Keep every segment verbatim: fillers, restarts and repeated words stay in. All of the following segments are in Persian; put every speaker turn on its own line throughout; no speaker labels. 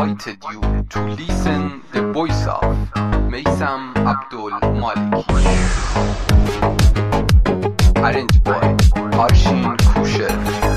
invited you to listen the voice of Meysam Abdul Malik. Arranged by Arshin Kusher.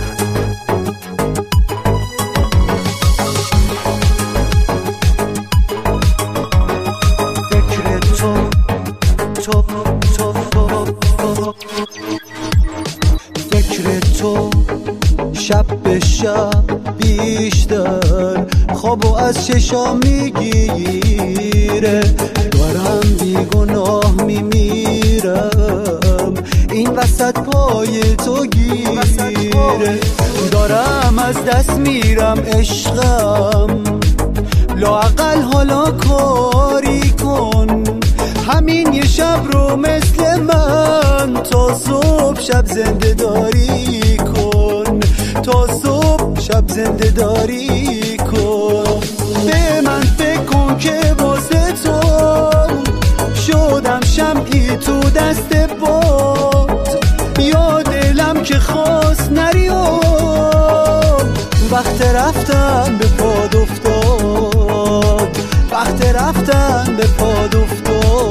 فکر تو شب به شب بیشتر خوابو از چشام میگیره، دارم بیگناه میمیرم این وسط پای تو گیره، دارم از دست میرم عشقم، لااقل حالا کاری کن، همین یه شب رو مثل من تا صبح شب زنده داری کن، تا صبح شب زنده داری کن. به من فکر کن که واسه تو شدم شمعی تو دست باد، یا دلم که خواست نریام، وقت رفتن به پاد افتاد، وقت رفتن به پاد افتاد.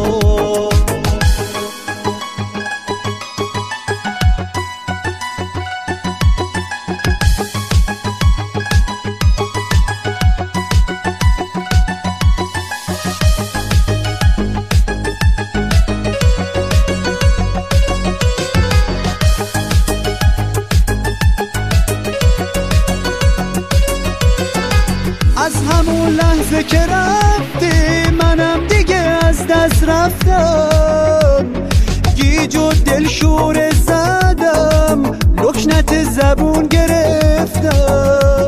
از همون لحظه که رفتی منم دیگه از دست رفتم، گیج و دلشوره زدم، لکنت زبون گرفتم،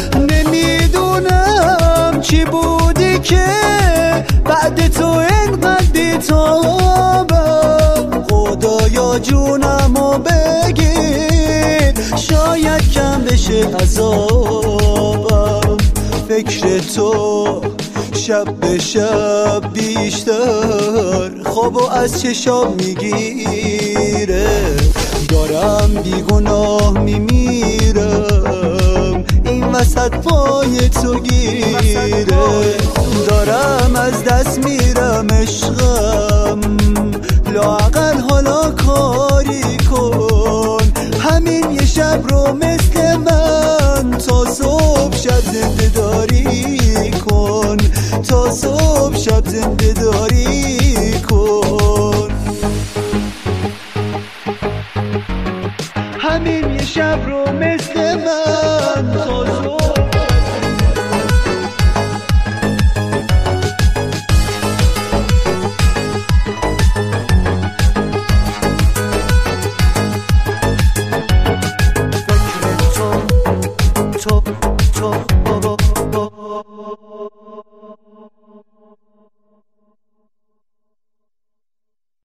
نمیدونم چی بودی که بعد تو انقدر بی‌تابم، خدایا جونمو بگیر شاید کم بشه عذابم. فکر تو شب به شب بیشتر خوابو از چشام میگیره، دارم بیگناه میمیرم این وسط پای تو گیره، دارم از دست میرم عشقم، لااقل حالا کاری کن، همین یه شب رو مثل من تا صبح شب زنده داری کن، تا صبح شب زنده داری کن، همین یه شب رو مثل